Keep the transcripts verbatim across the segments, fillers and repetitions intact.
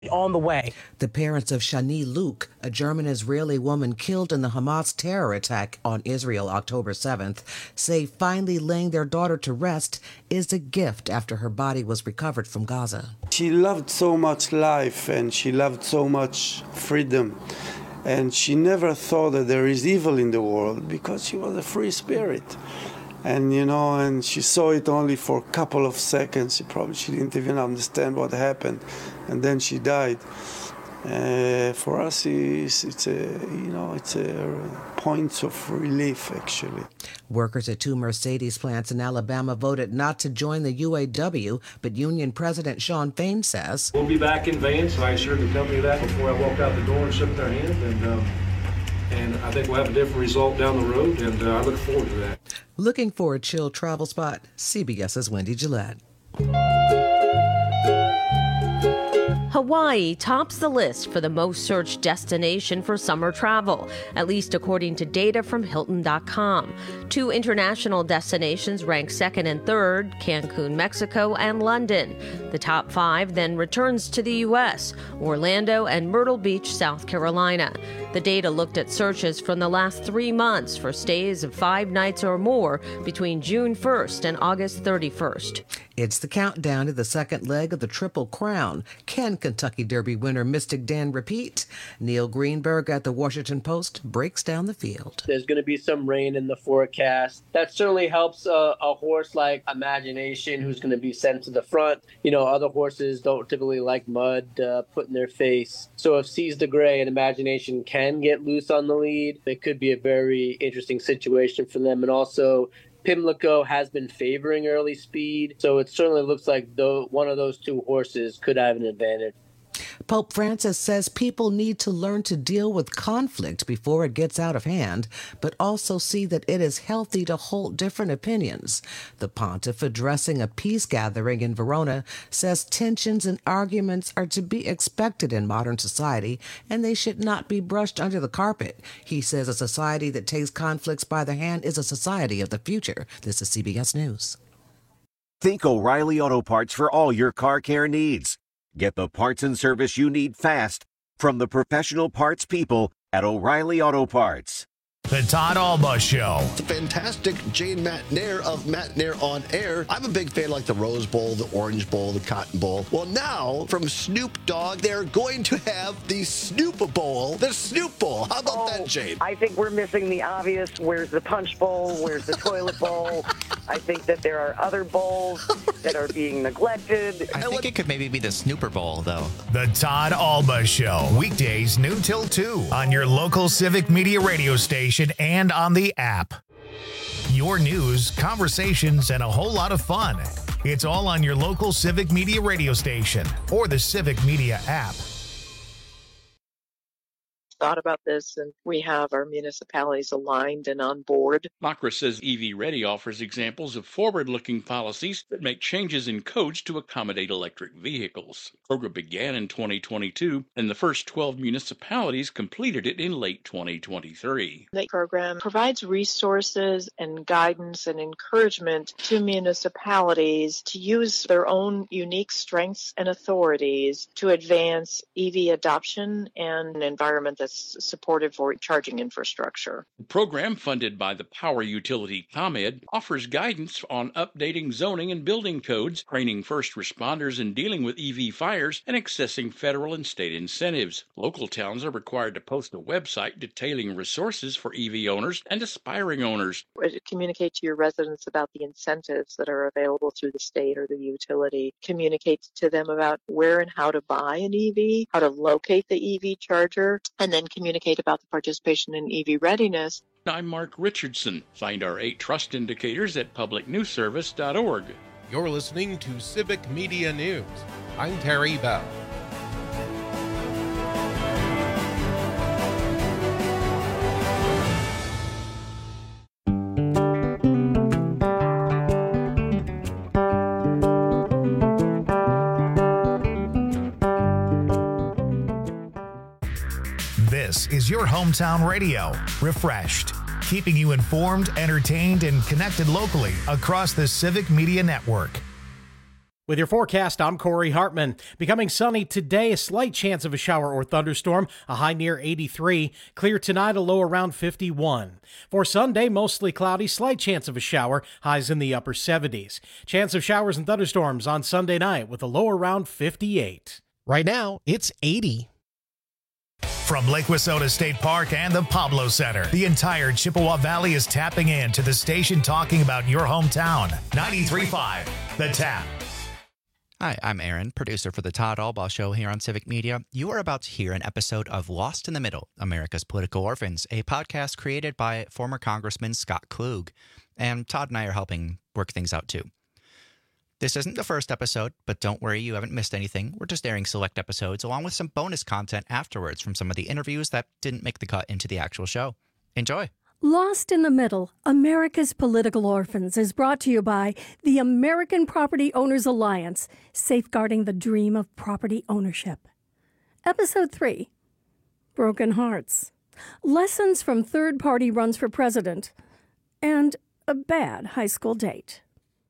On the way. The parents of Shani Luke, a German-Israeli woman killed in the Hamas terror attack on Israel October seventh, say finally laying their daughter to rest is a gift after her body was recovered from Gaza. She loved so much life and she loved so much freedom. And she never thought that there is evil in the world because she was a free spirit. And, you know, and she saw it only for a couple of seconds. She probably she didn't even understand what happened. And then she died. Uh, for us, it's, it's a, you know, it's a point of relief, actually. Workers at two Mercedes plants in Alabama voted not to join the U A W, but union president Shawn Fain says, "We'll be back in Vance." I assured the company that before I walked out the door and shook their hand. And, um, and I think we'll have a different result down the road, and uh, I look forward to that. Looking for a chill travel spot? CBS's Wendy Gillette. Hawaii tops the list for the most searched destination for summer travel, at least according to data from Hilton dot com. Two international destinations rank second and third, Cancun, Mexico, and London. The top five then returns to the U S, Orlando and Myrtle Beach, South Carolina. The data looked at searches from the last three months for stays of five nights or more between June first and August thirty-first. It's the countdown to the second leg of the Triple Crown. Can Kentucky Derby winner Mystic Dan repeat? Neil Greenberg at the Washington Post breaks down the field. There's going to be some rain in the forecast. That certainly helps a, a horse like Imagination, who's going to be sent to the front. You know, other horses don't typically like mud uh, put in their face. So if Seize the Gray and Imagination can get loose on the lead, it could be a very interesting situation for them. And also, Pimlico has been favoring early speed, so it certainly looks like though one of those two horses could have an advantage. Pope Francis says people need to learn to deal with conflict before it gets out of hand, but also see that it is healthy to hold different opinions. The pontiff, addressing a peace gathering in Verona, says tensions and arguments are to be expected in modern society, and they should not be brushed under the carpet. He says a society that takes conflicts by the hand is a society of the future. This is C B S News. Think O'Reilly Auto Parts for all your car care needs. Get the parts and service you need fast from the professional parts people at O'Reilly Auto Parts. The Todd Alba Show. It's a fantastic Jane McNair of McNair on Air. I'm a big fan like the Rose Bowl, the Orange Bowl, the Cotton Bowl. Well, now, from Snoop Dogg, they're going to have the Snoop Bowl, the Snoop Bowl. How about oh, that, Jane? I think we're missing the obvious. Where's the Punch Bowl? Where's the Toilet Bowl? I think that there are other bowls that are being neglected. I think it could maybe be the Snooper Bowl, though. The Todd Alba Show. Weekdays noon till two on your local Civic Media radio station and on the app. Your news, conversations, and a whole lot of fun. It's all on your local Civic Media radio station or the Civic Media app. Thought about this, and we have our municipalities aligned and on board. Makra says E V Ready offers examples of forward-looking policies that make changes in codes to accommodate electric vehicles. The program began in twenty twenty-two, and the first twelve municipalities completed it in late twenty twenty-three. The program provides resources and guidance and encouragement to municipalities to use their own unique strengths and authorities to advance E V adoption and an environment that's supportive for charging infrastructure. The program, funded by the power utility ComEd, offers guidance on updating zoning and building codes, training first responders in dealing with E V fires, and accessing federal and state incentives. Local towns are required to post a website detailing resources for E V owners and aspiring owners. Communicate to your residents about the incentives that are available through the state or the utility. Communicate to them about where and how to buy an E V, how to locate the E V charger, and then communicate about the participation in E V readiness. I'm Mark Richardson. Find our eight trust indicators at public news service dot org. You're listening to Civic Media News. I'm Terry Bell. This is your hometown radio, Refreshed, keeping you informed, entertained, and connected locally across the Civic Media Network. With your forecast, I'm Corey Hartman. Becoming sunny today, a slight chance of a shower or thunderstorm, a high near eighty-three. Clear tonight, a low around fifty-one. For Sunday, mostly cloudy, slight chance of a shower, highs in the upper seventies. Chance of showers and thunderstorms on Sunday night with a low around fifty-eight. Right now, it's eighty. From Lake Wissota State Park and the Pablo Center, the entire Chippewa Valley is tapping in to the station talking about your hometown. ninety-three point five, The Tap. Hi, I'm Aaron, producer for the Todd Albaugh Show here on Civic Media. You are about to hear an episode of Lost in the Middle, America's Political Orphans, a podcast created by former Congressman Scott Klug. And Todd and I are helping work things out too. This isn't the first episode, but don't worry, you haven't missed anything. We're just airing select episodes along with some bonus content afterwards from some of the interviews that didn't make the cut into the actual show. Enjoy. Lost in the Middle, America's Political Orphans is brought to you by the American Property Owners Alliance, safeguarding the dream of property ownership. Episode three, Broken Hearts, Lessons from Third-Party Runs for President, and a bad high school date.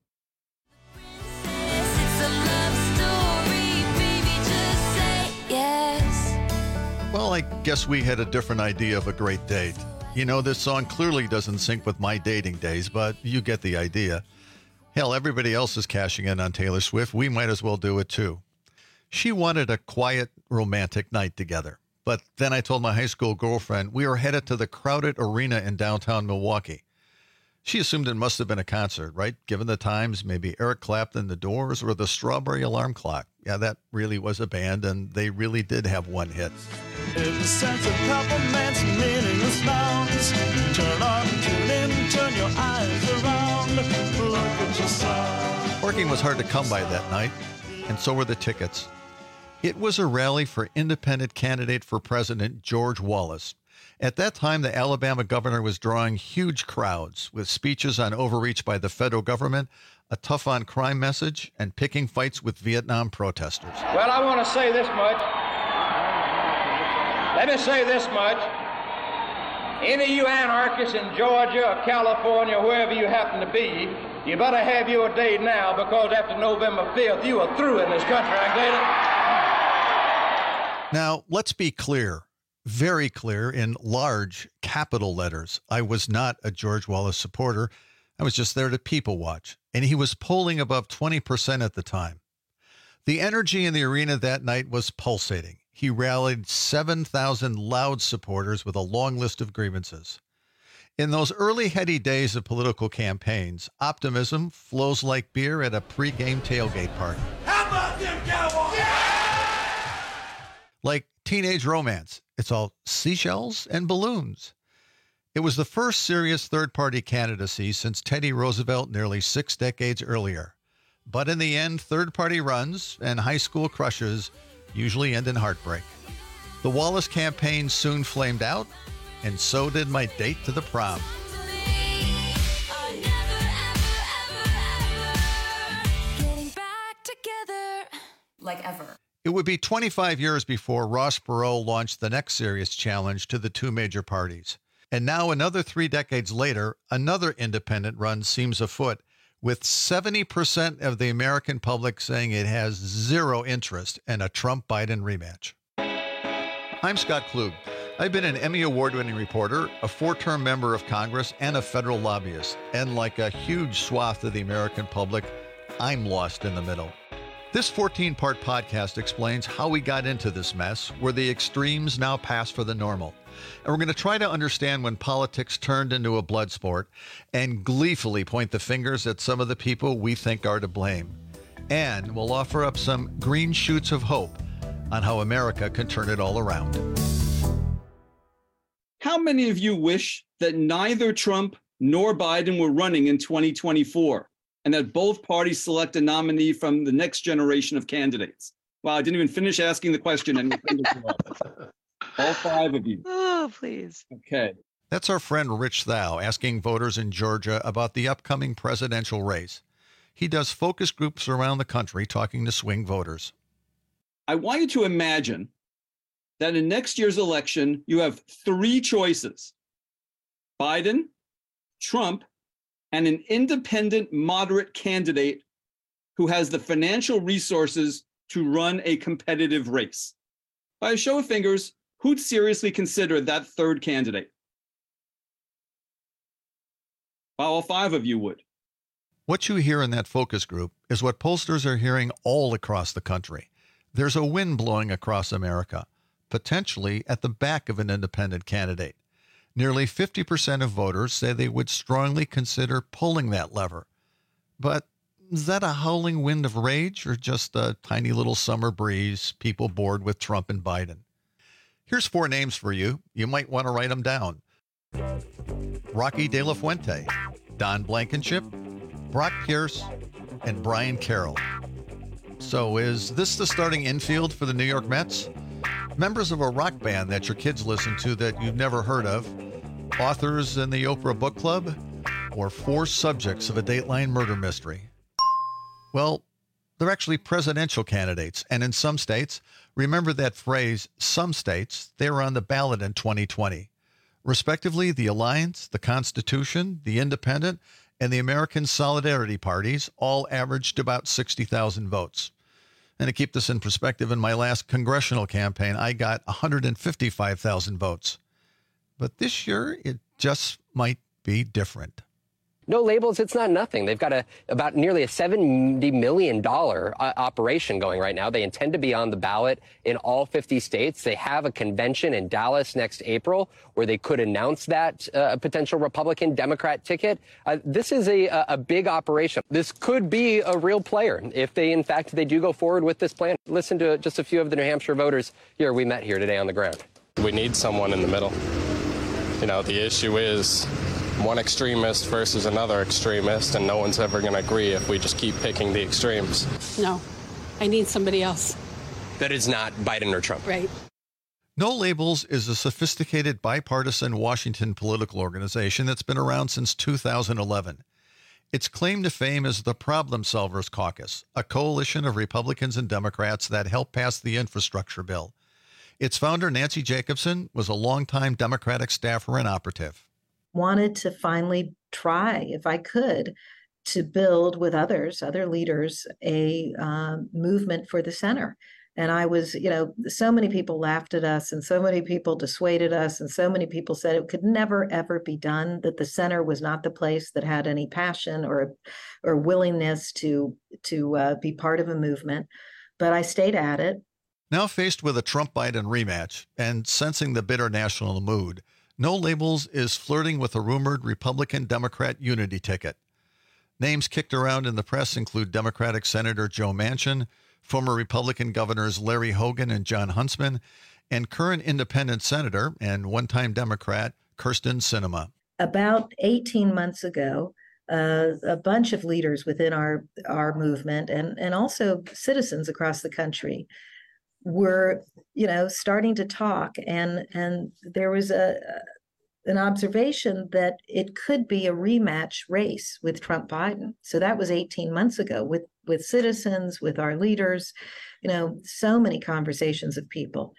Well, I guess we had a different idea of a great date. You know, this song clearly doesn't sync with my dating days, but you get the idea. Hell, everybody else is cashing in on Taylor Swift. We might as well do it too. She wanted a quiet, romantic night together. But then I told my high school girlfriend we were headed to the crowded arena in downtown Milwaukee. She assumed it must have been a concert, right? Given the times, maybe Eric Clapton, The Doors, or the Strawberry Alarm Clock. Yeah, that really was a band, and they really did have one hit. There's a sense of compliments, meaningless nouns. Turn on, tune in, turn your eyes around. Look at yourself. Parking was hard to come by that night, and so were the tickets. It was a rally for independent candidate for president George Wallace. At that time, the Alabama governor was drawing huge crowds with speeches on overreach by the federal government, a tough-on-crime message, and picking fights with Vietnam protesters. Well, I want to say this much. Let me say this much. Any of you anarchists in Georgia or California, wherever you happen to be, you better have your day now, because after November fifth, you are through in this country. I get it? Now, let's be clear. Very clear in large capital letters. I was not a George Wallace supporter. I was just there to people watch, and he was polling above twenty percent at the time. The energy in the arena that night was pulsating. He rallied seven thousand loud supporters with a long list of grievances. In those early heady days of political campaigns, optimism flows like beer at a pregame tailgate party. How about them Cowboys? Yeah! Like teenage romance. It's all seashells and balloons. It was the first serious third-party candidacy since Teddy Roosevelt nearly six decades earlier. But in the end, third-party runs and high school crushes usually end in heartbreak. The Wallace campaign soon flamed out, and so did my date to the prom. Like ever. It would be twenty-five years before Ross Perot launched the next serious challenge to the two major parties. And now, another three decades later, another independent run seems afoot, with seventy percent of the American public saying it has zero interest in a Trump-Biden rematch. I'm Scott Klug. I've been an Emmy Award-winning reporter, a four-term member of Congress, and a federal lobbyist. And like a huge swath of the American public, I'm lost in the middle. This fourteen-part podcast explains how we got into this mess, where the extremes now pass for the normal. And we're going to try to understand when politics turned into a blood sport and gleefully point the fingers at some of the people we think are to blame. And we'll offer up some green shoots of hope on how America can turn it all around. How many of you wish that neither Trump nor Biden were running in twenty twenty-four? And that both parties select a nominee from the next generation of candidates? Well, I didn't even finish asking the question. And all five of you. Oh, please. Okay. That's our friend Rich Thau asking voters in Georgia about the upcoming presidential race. He does focus groups around the country talking to swing voters. I want you to imagine that in next year's election, you have three choices: Biden, Trump, and an independent moderate candidate who has the financial resources to run a competitive race. By a show of fingers, who'd seriously consider that third candidate? Well, all five of you would. What you hear in that focus group is what pollsters are hearing all across the country. There's a wind blowing across America, potentially at the back of an independent candidate. Nearly fifty percent of voters say they would strongly consider pulling that lever. But is that a howling wind of rage or just a tiny little summer breeze, people bored with Trump and Biden? Here's four names for you. You might want to write them down. Rocky De La Fuente, Don Blankenship, Brock Pierce, and Brian Carroll. So is this the starting infield for the New York Mets? Members of a rock band that your kids listen to that you've never heard of? Authors in the Oprah Book Club? Or four subjects of a Dateline murder mystery? Well, they're actually presidential candidates, and in some states, remember that phrase, some states, they were on the ballot in twenty twenty. Respectively, the Alliance, the Constitution, the Independent, and the American Solidarity parties all averaged about sixty thousand votes. And to keep this in perspective, in my last congressional campaign, I got one hundred fifty-five thousand votes. But this year, it just might be different. No labels, it's not nothing. They've got a about nearly a seventy million dollars uh, operation going right now. They intend to be on the ballot in all fifty states. They have a convention in Dallas next April where they could announce that uh, potential Republican-Democrat ticket. Uh, this is a, a big operation. This could be a real player if they, in fact, they do go forward with this plan. Listen to just a few of the New Hampshire voters here we met here today on the ground. We need someone in the middle. You know, the issue is one extremist versus another extremist, and no one's ever going to agree if we just keep picking the extremes. No, I need somebody else. That is not Biden or Trump. Right. No Labels is a sophisticated bipartisan Washington political organization that's been around since two thousand eleven. Its claim to fame is the Problem Solvers Caucus, a coalition of Republicans and Democrats that helped pass the infrastructure bill. Its founder, Nancy Jacobson, was a longtime Democratic staffer and operative. Wanted to finally try, if I could, to build with others, other leaders, a uh, movement for the center. And I was, you know, so many people laughed at us and so many people dissuaded us and so many people said it could never, ever be done, that the center was not the place that had any passion or or willingness to, to uh, be part of a movement. But I stayed at it. Now faced with a Trump-Biden rematch and sensing the bitter national mood, No Labels is flirting with a rumored Republican-Democrat unity ticket. Names kicked around in the press include Democratic Senator Joe Manchin, former Republican Governors Larry Hogan and John Huntsman, and current independent senator and one-time Democrat Kyrsten Sinema. About eighteen months ago, uh, a bunch of leaders within our, our movement and, and also citizens across the country were, you know, starting to talk, and and there was a an observation that it could be a rematch race with Trump Biden. So that was eighteen months ago with with citizens, with our leaders, you know, so many conversations of people.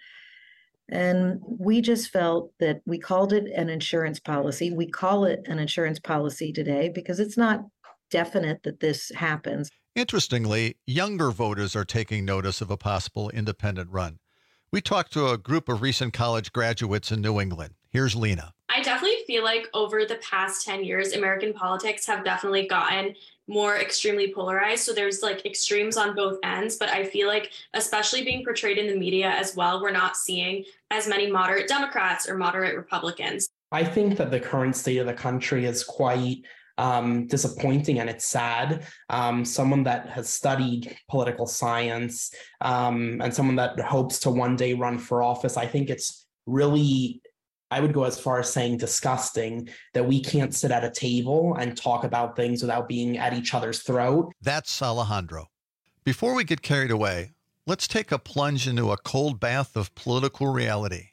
And we just felt that we called it an insurance policy. We call it an insurance policy today because it's not definite that this happens. Interestingly, younger voters are taking notice of a possible independent run. We talked to a group of recent college graduates in New England. Here's Lena. I definitely feel like over the past ten years, American politics have definitely gotten more extremely polarized. So there's like extremes on both ends, but I feel like especially being portrayed in the media as well, we're not seeing as many moderate Democrats or moderate Republicans. I think that the current state of the country is quite um, disappointing, and it's sad. Um, someone that has studied political science um, and someone that hopes to one day run for office, I think it's really, I would go as far as saying disgusting that we can't sit at a table and talk about things without being at each other's throat. That's Alejandro. Before we get carried away, let's take a plunge into a cold bath of political reality.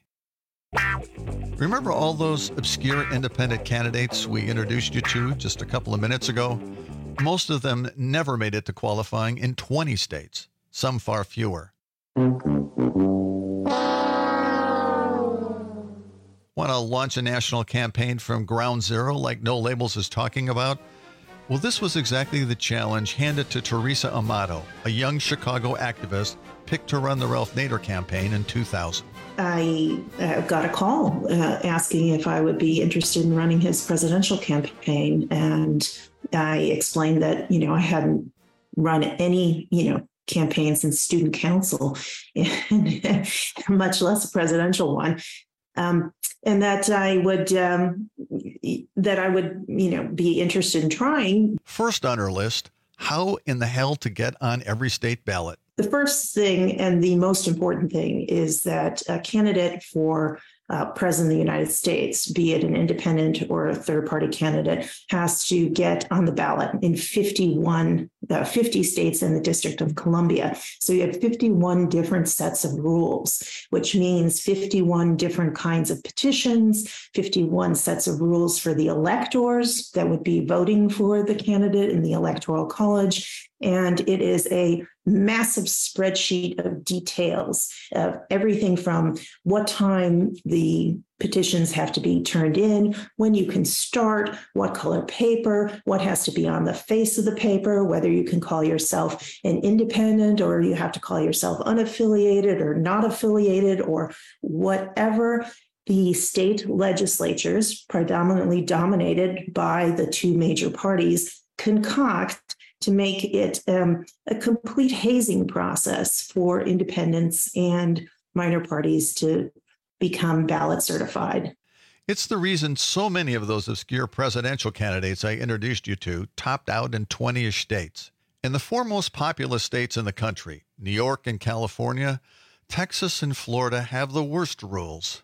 Remember all those obscure independent candidates we introduced you to just a couple of minutes ago? Most of them never made it to qualifying in twenty states, some far fewer. Want to launch a national campaign from ground zero like No Labels is talking about? Well, this was exactly the challenge handed to Teresa Amato, a young Chicago activist picked to run the Ralph Nader campaign in two thousand. I uh, got a call uh, asking if I would be interested in running his presidential campaign. And I explained that, you know, I hadn't run any, you know, campaign since student council, and much less a presidential one. Um, and that I would, um, that I would, you know, be interested in trying. First on her list, how in the hell to get on every state ballot? The first thing and the most important thing is that a candidate for uh, president of the United States, be it an independent or a third-party candidate, has to get on the ballot in fifty-one, uh, fifty states in the District of Columbia. So you have fifty-one different sets of rules, which means fifty-one different kinds of petitions, fifty-one sets of rules for the electors that would be voting for the candidate in the Electoral College. And it is a massive spreadsheet of details of everything from what time the petitions have to be turned in, when you can start, what color paper, what has to be on the face of the paper, whether you can call yourself an independent or you have to call yourself unaffiliated or not affiliated or whatever. The state legislatures, predominantly dominated by the two major parties, concoct to make it um, a complete hazing process for independents and minor parties to become ballot certified. It's the reason so many of those obscure presidential candidates I introduced you to topped out in twenty-ish states. In the four most populous states in the country, New York and California, Texas and Florida have the worst rules.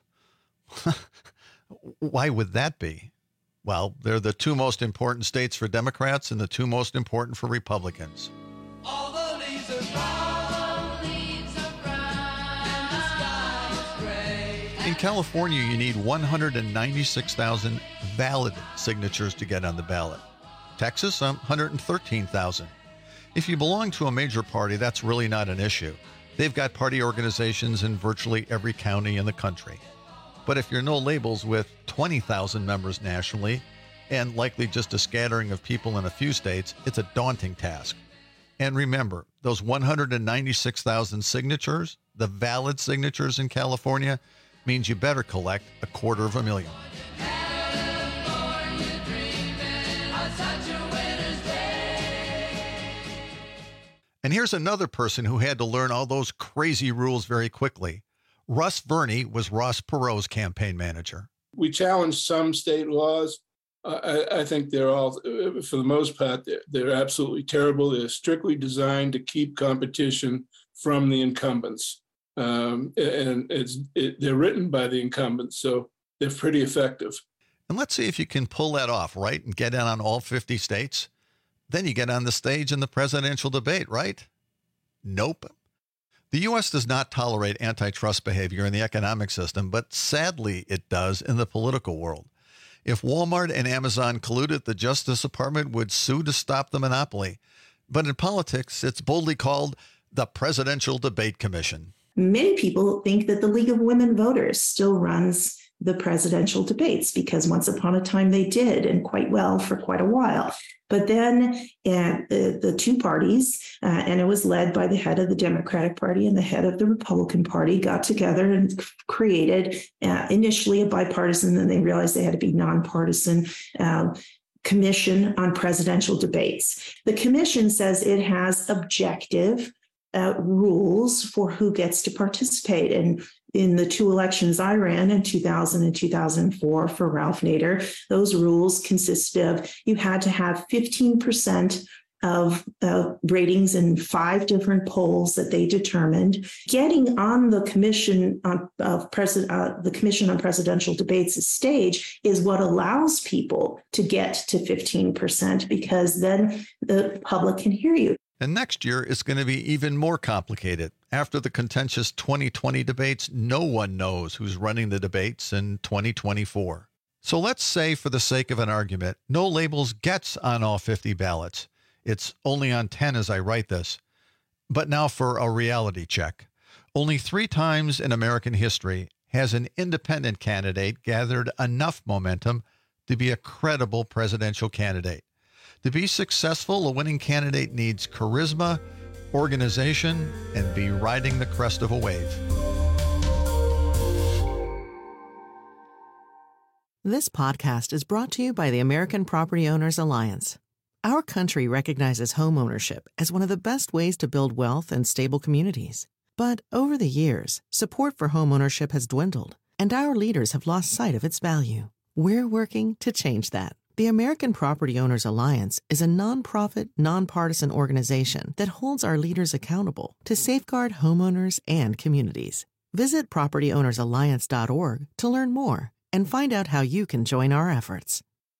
Why would that be? Well, they're the two most important states for Democrats and the two most important for Republicans. All the leaves are brown, leaves are brown, and the sky is gray. In California, you need one hundred ninety-six thousand valid signatures to get on the ballot. Texas, um, one hundred thirteen thousand. If you belong to a major party, that's really not an issue. They've got party organizations in virtually every county in the country. But if you're no labels with twenty thousand members nationally, and likely just a scattering of people in a few states, it's a daunting task. And remember, those one hundred ninety-six thousand signatures, the valid signatures in California, means you better collect a quarter of a million. And here's another person who had to learn all those crazy rules very quickly. Russ Verney was Ross Perot's campaign manager. We challenged some state laws. Uh, I, I think they're all, for the most part, they're, they're absolutely terrible. They're strictly designed to keep competition from the incumbents. Um, and it's, it, they're written by the incumbents, so they're pretty effective. And let's see if you can pull that off, right? And get in on all fifty states. Then you get on the stage in the presidential debate, right? Nope. The U S does not tolerate antitrust behavior in the economic system, but sadly it does in the political world. If Walmart and Amazon colluded, the Justice Department would sue to stop the monopoly. But in politics, it's boldly called the Presidential Debate Commission. Many people think that the League of Women Voters still runs the presidential debates because once upon a time they did, and quite well for quite a while. But then uh, the, the two parties, uh, and it was led by the head of the Democratic Party and the head of the Republican Party, got together and created uh, initially a bipartisan, then they realized they had to be nonpartisan uh, commission on presidential debates. The commission says it has objective uh, rules for who gets to participate. And in the two elections I ran in two thousand and two thousand four for Ralph Nader, those rules consisted of you had to have fifteen percent of uh, ratings in five different polls that they determined. Getting on the commission on of president, uh, the Commission on Presidential Debates stage is what allows people to get to fifteen percent because then the public can hear you. And next year is going to be even more complicated. After the contentious twenty twenty debates, no one knows who's running the debates in twenty twenty-four. So let's say, for the sake of an argument, No Labels gets on all fifty ballots. It's only on ten as I write this. But now for a reality check. Only three times in American history has an independent candidate gathered enough momentum to be a credible presidential candidate. To be successful, a winning candidate needs charisma, organization, and be riding the crest of a wave. This podcast is brought to you by the American Property Owners Alliance. Our country recognizes homeownership as one of the best ways to build wealth and stable communities. But over the years, support for homeownership has dwindled, and our leaders have lost sight of its value. We're working to change that. The American Property Owners Alliance is a nonprofit, nonpartisan organization that holds our leaders accountable to safeguard homeowners and communities. Visit property owners alliance dot org to learn more and find out how you can join our efforts.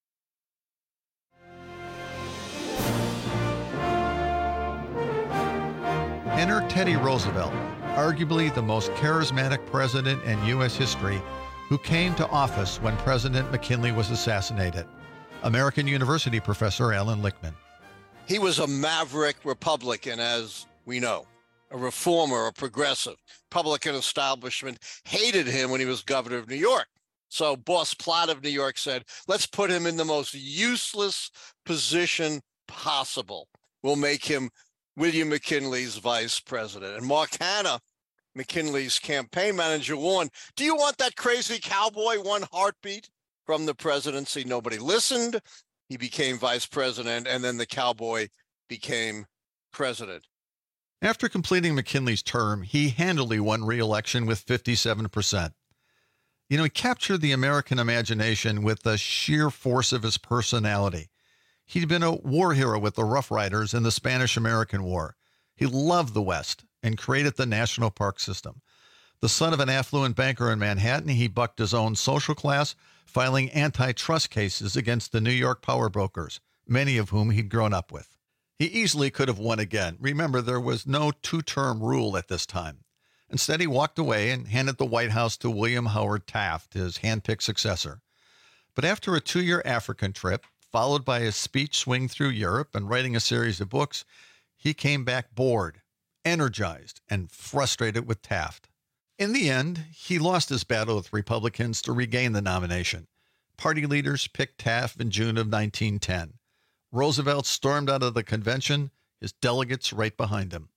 Enter Teddy Roosevelt, arguably the most charismatic president in U S history, who came to office when President McKinley was assassinated. American University professor Alan Lichtman. He was a maverick Republican, as we know, a reformer, a progressive. Republican establishment hated him when he was governor of New York. So Boss Platt of New York said, let's put him in the most useless position possible. We'll make him William McKinley's vice president. And Mark Hanna, McKinley's campaign manager, warned, do you want that crazy cowboy one heartbeat from the presidency? Nobody listened. He became vice president, and then the cowboy became president. After completing McKinley's term, he handily won re-election with fifty-seven percent. You know, he captured the American imagination with the sheer force of his personality. He'd been a war hero with the Rough Riders in the Spanish-American War. He loved the West and created the national park system. The son of an affluent banker in Manhattan, he bucked his own social class, filing antitrust cases against the New York power brokers, many of whom he'd grown up with. He easily could have won again. Remember, there was no two-term rule at this time. Instead, he walked away and handed the White House to William Howard Taft, his handpicked successor. But after a two-year African trip, followed by a speech swing through Europe and writing a series of books, he came back bored, energized, and frustrated with Taft. In the end, he lost his battle with Republicans to regain the nomination. Party leaders picked Taft in June of nineteen ten. Roosevelt stormed out of the convention, his delegates right behind him.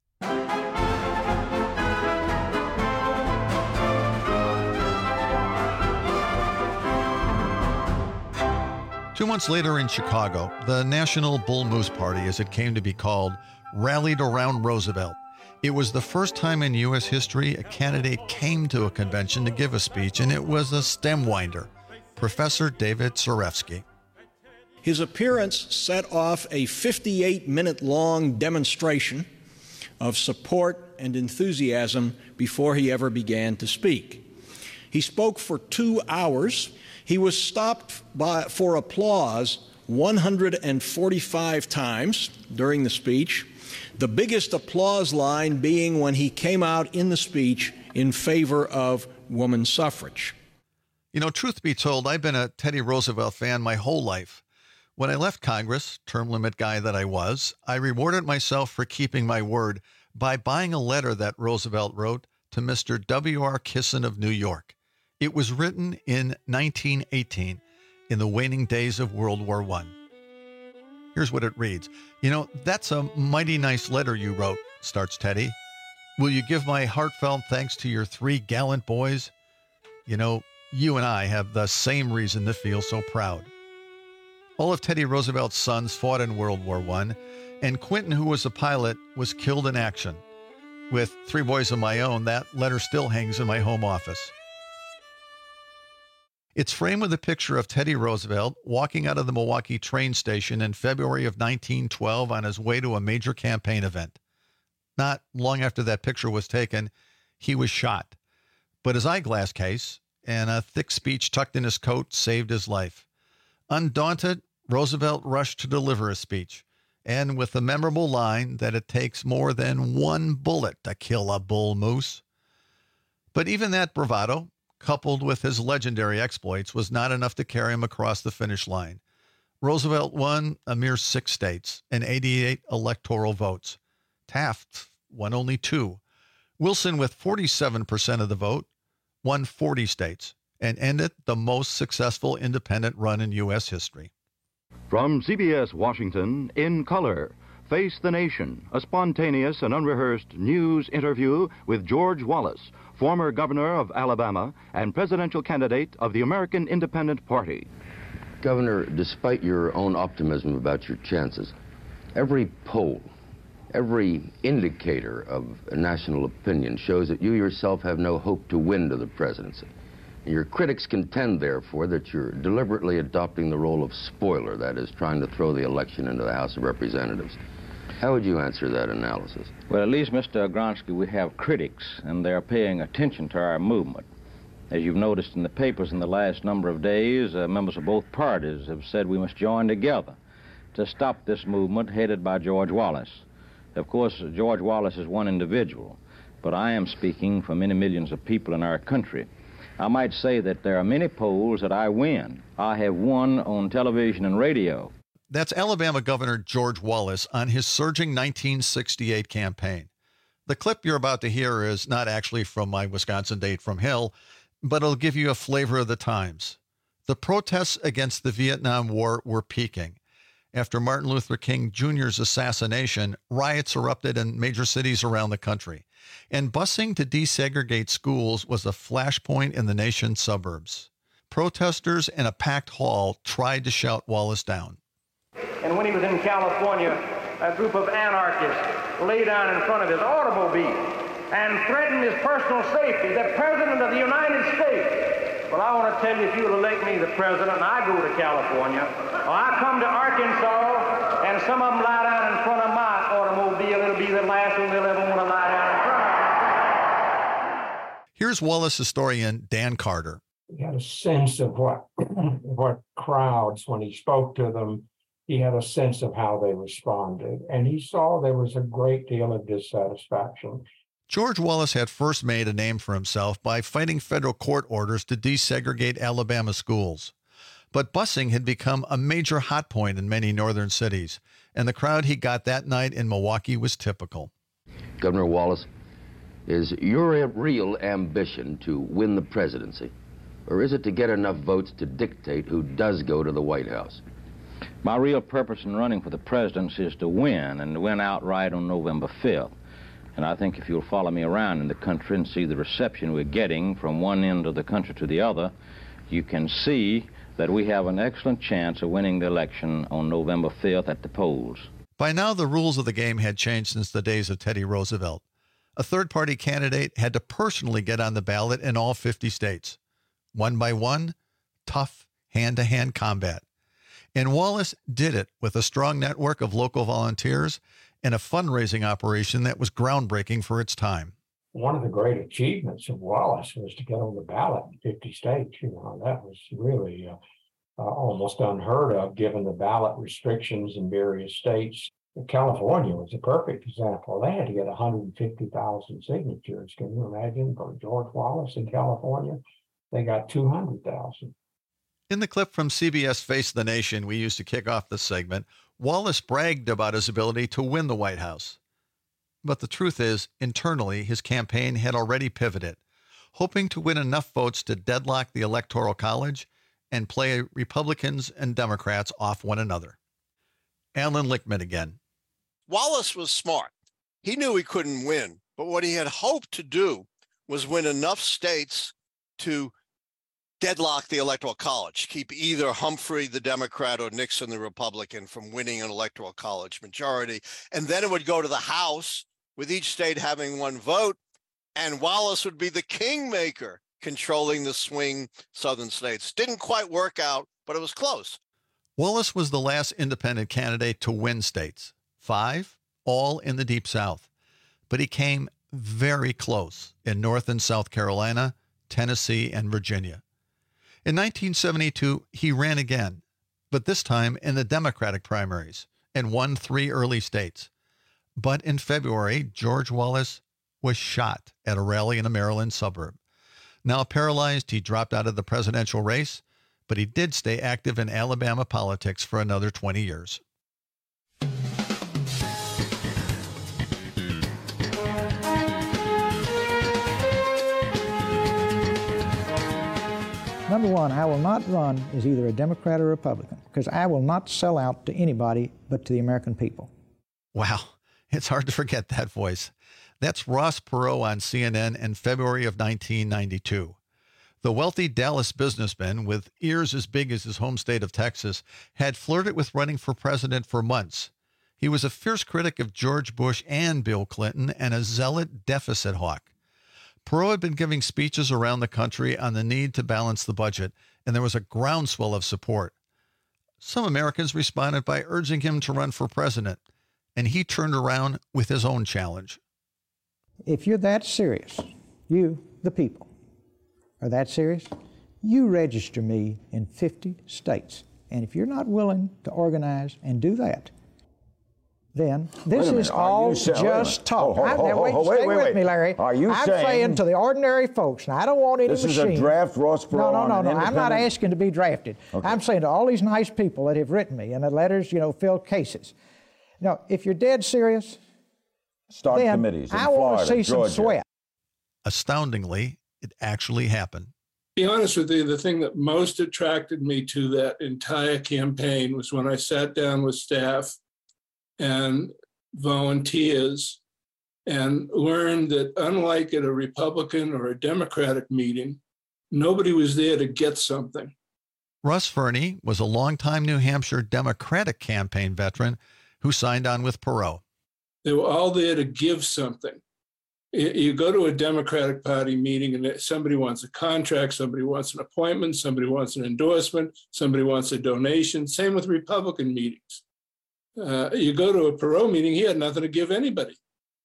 Two months later in Chicago, the National Bull Moose Party, as it came to be called, rallied around Roosevelt. It was the first time in U S history a candidate came to a convention to give a speech, and it was a stem-winder, Professor David Zarefsky. His appearance set off a fifty-eight minute long demonstration of support and enthusiasm before he ever began to speak. He spoke for two hours. He was stopped by, for applause one hundred forty-five times during the speech, the biggest applause line being when he came out in the speech in favor of woman suffrage. You know, truth be told, I've been a Teddy Roosevelt fan my whole life. When I left Congress, term limit guy that I was, I rewarded myself for keeping my word by buying a letter that Roosevelt wrote to Mister W R Kissen of New York. It was written in nineteen eighteen, in the waning days of World War One. Here's what it reads. You know, that's a mighty nice letter you wrote, starts Teddy. Will you give my heartfelt thanks to your three gallant boys? You know, you and I have the same reason to feel so proud. All of Teddy Roosevelt's sons fought in World War One, and Quentin, who was a pilot, was killed in action. With three boys of my own, that letter still hangs in my home office. It's framed with a picture of Teddy Roosevelt walking out of the Milwaukee train station in February of nineteen twelve on his way to a major campaign event. Not long after that picture was taken, he was shot. But his eyeglass case and a thick speech tucked in his coat saved his life. Undaunted, Roosevelt rushed to deliver a speech, and with the memorable line that it takes more than one bullet to kill a bull moose. But even that bravado, coupled with his legendary exploits, was not enough to carry him across the finish line. Roosevelt won a mere six states and eighty-eight electoral votes. Taft won only two. Wilson, with forty-seven percent of the vote, won forty states and ended the most successful independent run in U S history. From C B S Washington, in color, Face the Nation, a spontaneous and unrehearsed news interview with George Wallace, former governor of Alabama and presidential candidate of the American Independent Party. Governor, despite your own optimism about your chances, every poll, every indicator of national opinion shows that you yourself have no hope to win to the presidency. Your critics contend, therefore, that you're deliberately adopting the role of spoiler, that is, trying to throw the election into the House of Representatives. How would you answer that analysis? Well, at least, Mister Agronsky, we have critics, and they're paying attention to our movement. As you've noticed in the papers in the last number of days, uh, members of both parties have said we must join together to stop this movement headed by George Wallace. Of course, George Wallace is one individual, but I am speaking for many millions of people in our country. I might say that there are many polls that I win. I have won on television and radio. That's Alabama Governor George Wallace on his surging nineteen sixty-eight campaign. The clip you're about to hear is not actually from my Wisconsin date from Hill, but it'll give you a flavor of the times. The protests against the Vietnam War were peaking. After Martin Luther King Junior's assassination, riots erupted in major cities around the country, and busing to desegregate schools was a flashpoint in the nation's suburbs. Protesters in a packed hall tried to shout Wallace down. And when he was in California, a group of anarchists lay down in front of his automobile and threatened his personal safety, the President of the United States. Well, I want to tell you, if you'll elect me the President and I go to California, or I come to Arkansas and some of them lie down in front of my automobile, it'll be the last one they'll ever want to lie down in front of. Here's Wallace historian Dan Carter. He had a sense of what, what crowds, when he spoke to them, he had a sense of how they responded, and he saw there was a great deal of dissatisfaction. George Wallace had first made a name for himself by fighting federal court orders to desegregate Alabama schools. But busing had become a major hot point in many northern cities, and the crowd he got that night in Milwaukee was typical. Governor Wallace, is your real ambition to win the presidency, or is it to get enough votes to dictate who does go to the White House? My real purpose in running for the presidency is to win, and to win outright on November fifth. And I think if you'll follow me around in the country and see the reception we're getting from one end of the country to the other, you can see that we have an excellent chance of winning the election on November fifth at the polls. By now, the rules of the game had changed since the days of Teddy Roosevelt. A third-party candidate had to personally get on the ballot in all fifty states. One by one, tough hand-to-hand combat. And Wallace did it with a strong network of local volunteers and a fundraising operation that was groundbreaking for its time. One of the great achievements of Wallace was to get on the ballot in fifty states. You know, that was really uh, uh, almost unheard of, given the ballot restrictions in various states. California was a perfect example. They had to get one hundred fifty thousand signatures. Can you imagine? For George Wallace in California, they got two hundred thousand. In the clip from C B S Face the Nation we used to kick off this segment, Wallace bragged about his ability to win the White House. But the truth is, internally, his campaign had already pivoted, hoping to win enough votes to deadlock the Electoral College and play Republicans and Democrats off one another. Alan Lichtman again. Wallace was smart. He knew he couldn't win, but what he had hoped to do was win enough states to deadlock the Electoral College, keep either Humphrey, the Democrat, or Nixon, the Republican, from winning an Electoral College majority. And then it would go to the House, with each state having one vote, and Wallace would be the kingmaker, controlling the swing southern states. Didn't quite work out, but it was close. Wallace was the last independent candidate to win states, five, all in the Deep South. But he came very close in North and South Carolina, Tennessee, and Virginia. In nineteen seventy-two, he ran again, but this time in the Democratic primaries, and won three early states. But in February, George Wallace was shot at a rally in a Maryland suburb. Now paralyzed, he dropped out of the presidential race, but he did stay active in Alabama politics for another twenty years. Number one, I will not run as either a Democrat or Republican because I will not sell out to anybody but to the American people. Wow, it's hard to forget that voice. That's Ross Perot on C N N in February of nineteen ninety-two. The wealthy Dallas businessman with ears as big as his home state of Texas had flirted with running for president for months. He was a fierce critic of George Bush and Bill Clinton and a zealot deficit hawk. Perot had been giving speeches around the country on the need to balance the budget, and there was a groundswell of support. Some Americans responded by urging him to run for president, and he turned around with his own challenge. If you're that serious, you, the people, are that serious, you register me in fifty states. And if you're not willing to organize and do that, then this is all just talk. Oh, I, now, wait, oh, wait, stay wait, with wait. me, Larry. Are you I'm saying, saying to the ordinary folks, and I don't want any this machine. This is a draft Ross Perot No, no, no, on no. an I'm not independent- asking to be drafted. Okay. I'm saying to all these nice people that have written me and the letters, you know, filled cases. Now, if you're dead serious, Start then committees in I want to Florida, see Georgia. some sweat. Astoundingly, it actually happened. To be honest with you, the thing that most attracted me to that entire campaign was when I sat down with staff and volunteers and learned that unlike at a Republican or a Democratic meeting, nobody was there to get something. Russ Fernie was a longtime New Hampshire Democratic campaign veteran who signed on with Perot. They were all there to give something. You go to a Democratic Party meeting and somebody wants a contract, somebody wants an appointment, somebody wants an endorsement, somebody wants a donation. Same with Republican meetings. Uh, you go to a Perot meeting, he had nothing to give anybody.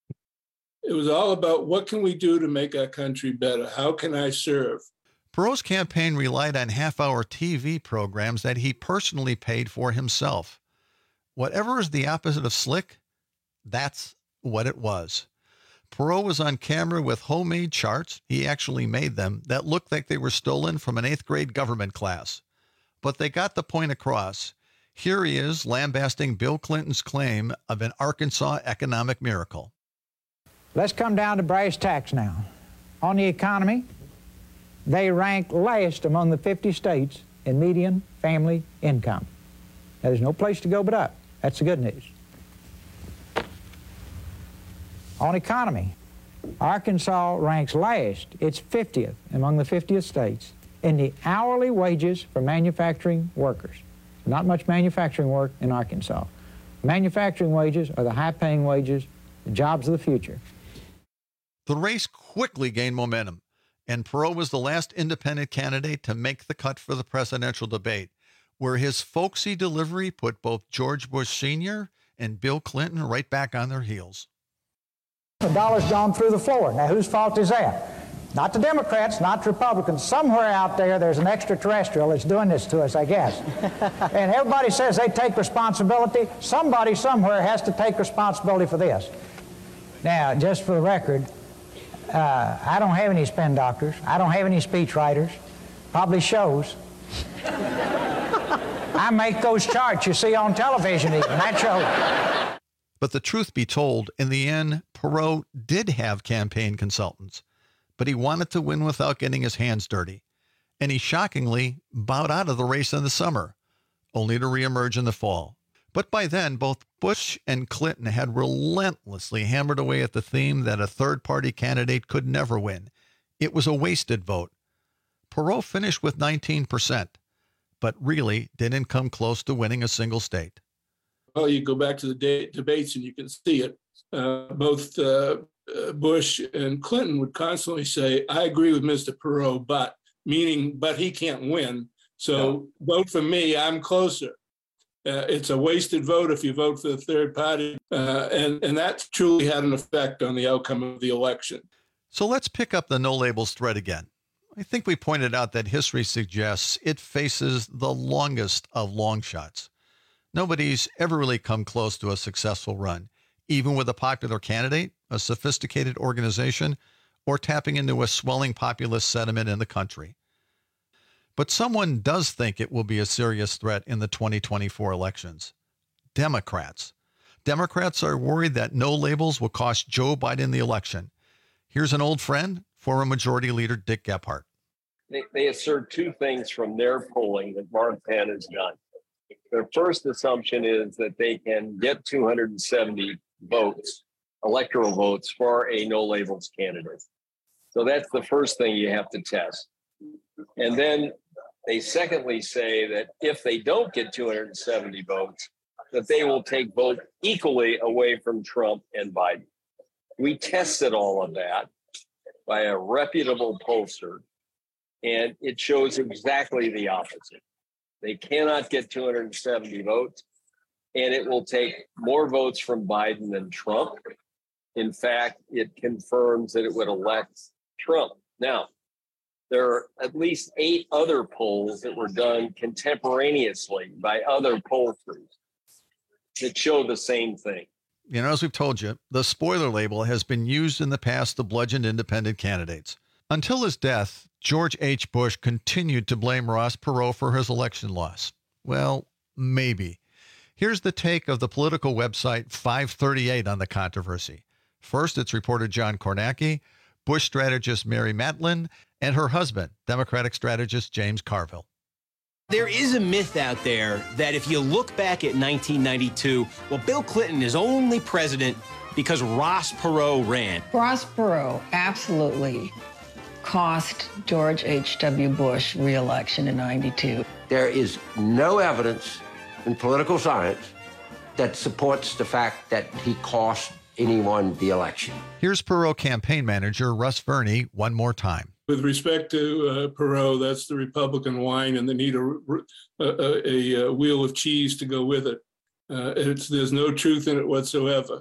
It was all about what can we do to make our country better? How can I serve? Perot's campaign relied on half-hour T V programs that he personally paid for himself. Whatever is the opposite of slick, that's what it was. Perot was on camera with homemade charts, he actually made them, that looked like they were stolen from an eighth grade government class. But they got the point across. Here he is lambasting Bill Clinton's claim of an Arkansas economic miracle. Let's come down to brass tacks now. On the economy, they rank last among the fifty states in median family income. Now, there's no place to go but up. That's the good news. On economy, Arkansas ranks last. It's fiftieth among the fiftieth states in the hourly wages for manufacturing workers. Not much manufacturing work in Arkansas. Manufacturing wages are the high-paying wages, the jobs of the future. The race quickly gained momentum, and Perot was the last independent candidate to make the cut for the presidential debate, where his folksy delivery put both George Bush Senior and Bill Clinton right back on their heels. The dollar's gone through the floor. Now, whose fault is that? Not the Democrats, not the Republicans. Somewhere out there, there's an extraterrestrial that's doing this to us, I guess. And everybody says they take responsibility. Somebody somewhere has to take responsibility for this. Now, just for the record, uh, I don't have any spin doctors. I don't have any speech writers. Probably shows. I make those charts you see on television even. That shows. But the truth be told, in the end, Perot did have campaign consultants, but he wanted to win without getting his hands dirty. And he shockingly bowed out of the race in the summer, only to reemerge in the fall. But by then, both Bush and Clinton had relentlessly hammered away at the theme that a third-party candidate could never win. It was a wasted vote. Perot finished with nineteen percent, but really didn't come close to winning a single state. Well, you go back to the de- debates and you can see it. Uh, both uh, uh, Bush and Clinton would constantly say, I agree with Mister Perot, but, meaning, but he can't win. So no. Vote for me, I'm closer. Uh, it's a wasted vote if you vote for the third party. Uh, and, and that truly had an effect on the outcome of the election. So let's pick up the no labels thread again. I think we pointed out that history suggests it faces the longest of long shots. Nobody's ever really come close to a successful run, even with a popular candidate, a sophisticated organization, or tapping into a swelling populist sentiment in the country. But someone does think it will be a serious threat in the twenty twenty-four elections. Democrats. Democrats are worried that no labels will cost Joe Biden the election. Here's an old friend, former Majority Leader Dick Gephardt. they, they assert two things from their polling that Mark Penn has done. Their first assumption is that they can get two hundred seventy votes, electoral votes, for a no labels candidate. So that's the first thing you have to test. And then they secondly say that if they don't get two hundred seventy votes, that they will take vote equally away from Trump and Biden. We tested all of that by a reputable pollster, and it shows exactly the opposite. They cannot get two hundred seventy votes, and it will take more votes from Biden than Trump. In fact, it confirms that it would elect Trump. Now, there are at least eight other polls that were done contemporaneously by other pollsters that show the same thing. You know, as we've told you, the spoiler label has been used in the past to bludgeon independent candidates. Until his death, George H. Bush continued to blame Ross Perot for his election loss. Well, maybe. Here's the take of the political website five thirty-eight on the controversy. First, it's reporter John Kornacki, Bush strategist Mary Matlin, and her husband, Democratic strategist James Carville. There is a myth out there that if you look back at nineteen ninety-two, well, Bill Clinton is only president because Ross Perot ran. Ross Perot absolutely cost George H W. Bush re-election in ninety-two. There is no evidence in political science that supports the fact that he cost anyone the election. Here's Perot campaign manager Russ Verney one more time. With respect to uh, Perot, that's the Republican wine, and they need a, a, a, a wheel of cheese to go with it. Uh, it's, there's no truth in it whatsoever.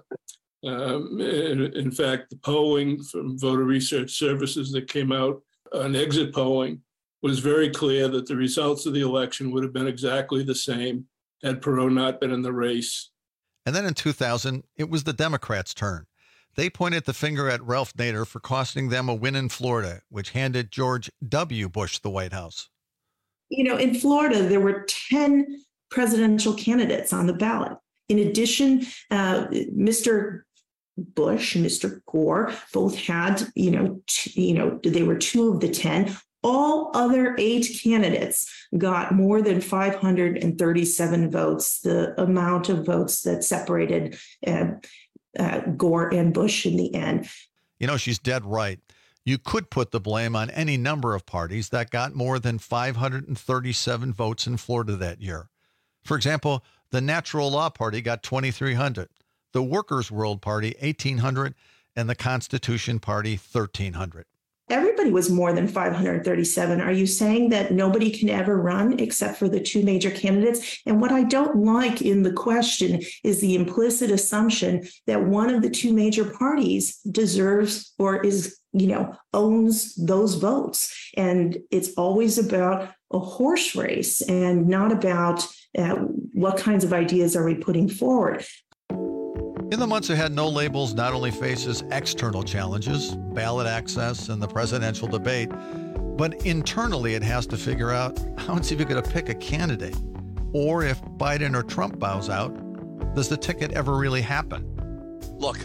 Um, in, in fact, the polling from Voter Research Services that came out on exit polling was very clear that the results of the election would have been exactly the same had Perot not been in the race. And then in two thousand, it was the Democrats' turn. They pointed the finger at Ralph Nader for costing them a win in Florida, which handed George W. Bush the White House. You know, in Florida, there were ten presidential candidates on the ballot. In addition, uh, Mister Bush and Mister Gore both had, you know, t- you know, they were two of the ten. All other eight candidates got more than five hundred thirty-seven votes, the amount of votes that separated uh, uh, Gore and Bush in the end. You know, she's dead right. You could put the blame on any number of parties that got more than five hundred thirty-seven votes in Florida that year. For example, the Natural Law Party got twenty-three hundred, the Workers' World Party eighteen hundred, and the Constitution Party thirteen hundred. Everybody was more than five hundred thirty-seven. Are you saying that nobody can ever run except for the two major candidates? And what I don't like in the question is the implicit assumption that one of the two major parties deserves or is, you know, owns those votes. And it's always about a horse race and not about uh, what kinds of ideas are we putting forward. In the months ahead, No Labels not only faces external challenges, ballot access and the presidential debate, but internally it has to figure out how it's even going to pick a candidate. Or if Biden or Trump bows out, does the ticket ever really happen? Look,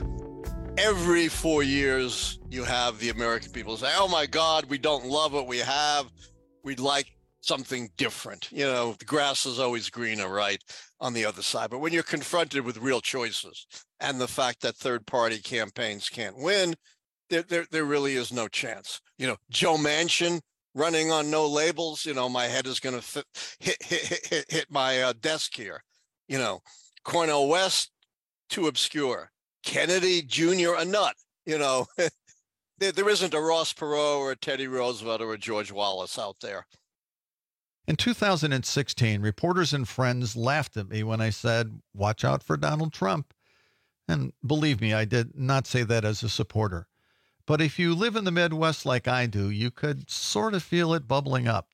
every four years you have the American people say, oh my God, we don't love what we have. We'd like something different. You know, the grass is always greener, right, on the other side. But when you're confronted with real choices and the fact that third-party campaigns can't win, there, there, there really is no chance. You know, Joe Manchin running on No Labels, you know, my head is going to hit, hit, hit, hit my uh, desk here. You know, Cornel West, too obscure. Kennedy Junior, a nut. You know, there, there isn't a Ross Perot or a Teddy Roosevelt or a George Wallace out there. In two thousand sixteen, reporters and friends laughed at me when I said, watch out for Donald Trump. And believe me, I did not say that as a supporter. But if you live in the Midwest like I do, you could sort of feel it bubbling up.